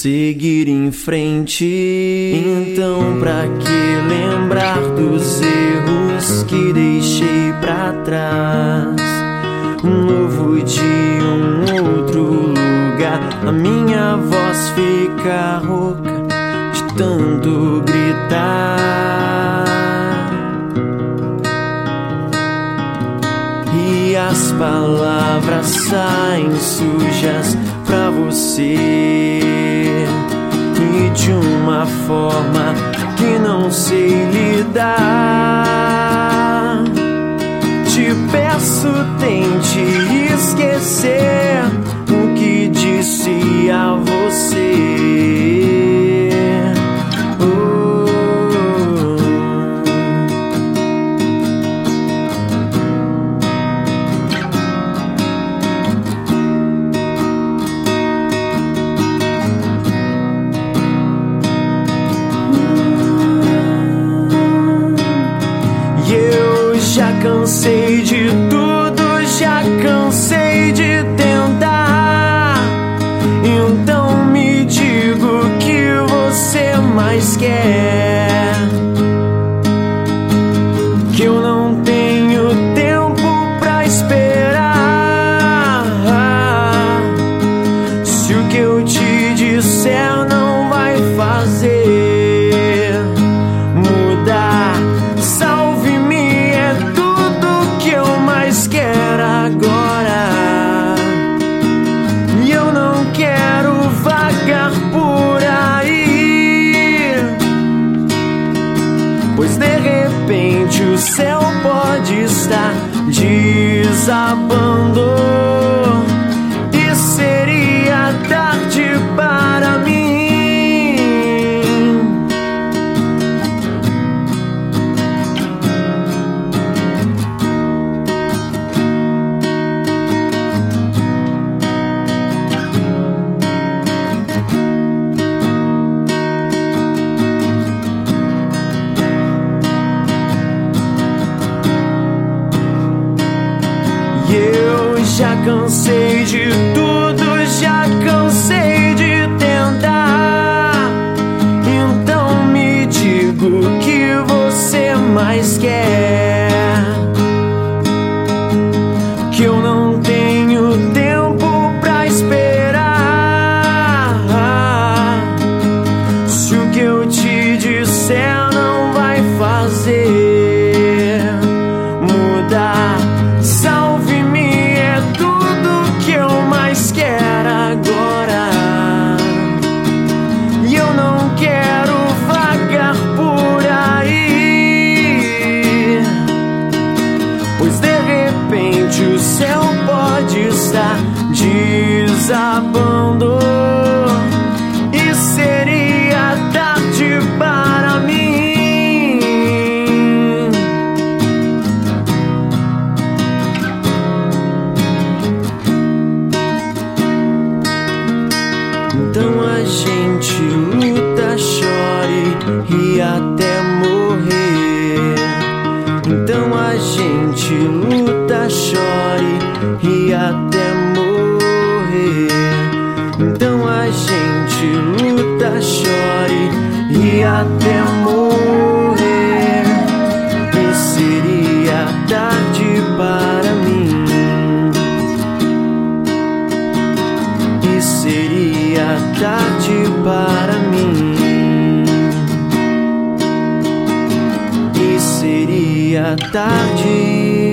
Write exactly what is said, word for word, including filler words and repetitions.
seguir em frente. Então pra que lembrar dos erros que deixei pra trás? Um novo dia, um outro lugar. A minha voz fica rouca de tanto gritar, e as palavras saem sujas pra você, e de uma forma que não sei lidar. Te peço, tente esquecer o que disse a você. Já cansei de tudo, já cansei de tentar. Então me diga o que você mais quer. Que eu não tenho tempo pra esperar. Se o que eu te disser não vai fazer mudar, quero agora. E eu não quero vagar por aí, pois de repente o céu pode estar desabando, e seria tarde para mim. Eu já cansei de tudo, já cansei de tentar. Então me diga o que você mais quer. Que eu não tenho tempo pra esperar. Se o que eu te disser não vai fazer mudar, quero agora. E eu não quero vagar por aí, pois de repente o céu pode estar desabando, e seria tarde para mim. Então a gente luta, chore e até morrer. Então a gente luta, chore e até morrer. Então a gente luta, chore e até morrer. E seria tarde para mim. E seria tarde para mim. E seria tarde.